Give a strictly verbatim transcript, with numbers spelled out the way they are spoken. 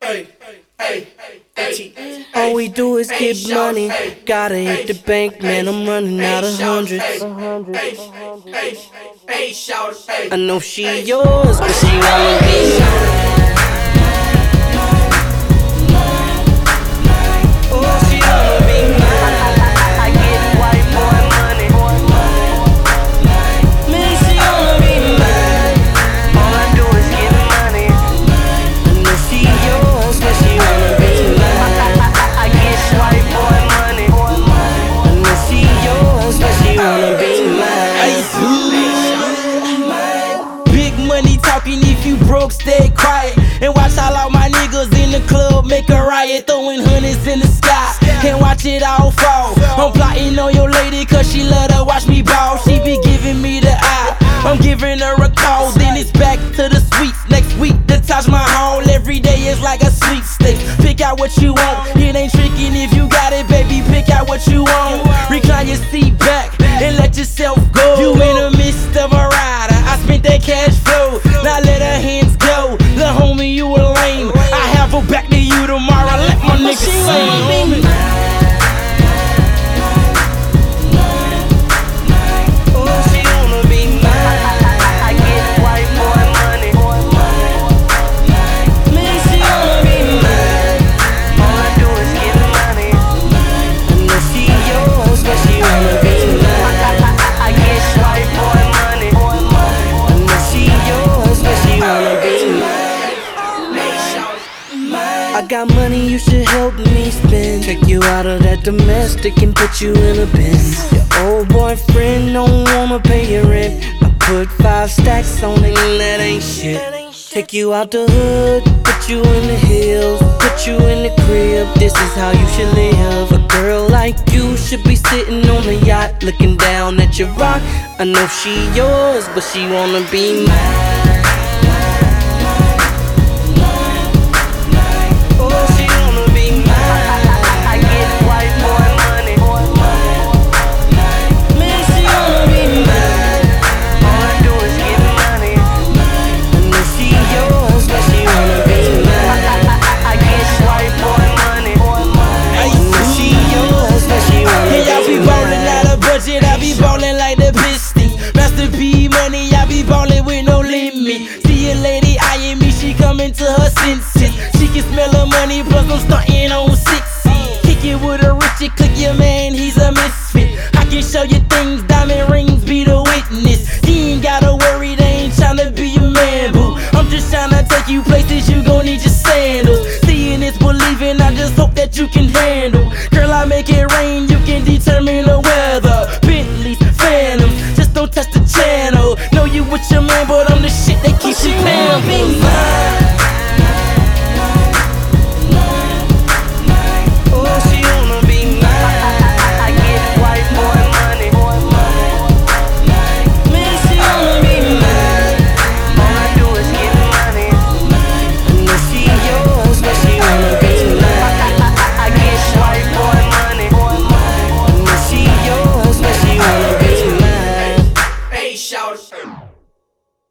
All we do is get money. Gotta hit the bank, man. I'm running out of hundreds. I know she yours, but she wanna be mine. If you broke, stay quiet and watch all of my niggas in the club make a riot, throwing hundreds in the sky and watch it all fall. I'm plotting on your lady cause she love to watch me ball. She be giving me the eye, I'm giving her a call. Then it's back to the sweets. Next week the Taj Mahal. Every day is like a sweepstakes. Pick out what you want. It ain't tricking if you got it, baby. Pick out what you want. Recline your seat back and let yourself go. You in the midst of a rider. I spent that cash flow. Now let her hands go. Little homie, you a lame. I have her back to you tomorrow. Let my nigga sing. I got money, you should help me spend. Take you out of that domestic and put you in a Benz. Your old boyfriend don't wanna pay your rent. I put five stacks on it and that ain't shit. Take you out the hood, put you in the hills, put you in the crib. This is how you should live. A girl like you should be sitting on a yacht, looking down at your rock. I know she yours, but she wanna be mine. I be ballin' like the Pistons. Master P money, I be ballin' with no limit. See a lady eyeing me, she comin' to her senses. She can smell her money, plus I'm startin' on sixty. Kick it with a Richie, click your man, he's a misfit. I can show you things, diamond rings be the witness. He ain't gotta worry, they ain't tryna be your man, boo. I'm just tryna take you places, you gon' need your sandals. Seeing is believing, I just hope that you can handle. Girl, I make it rain, you can determine the weather. Bentleys, Phantoms, just don't touch the channel. Know you with your man, but I'm the shit.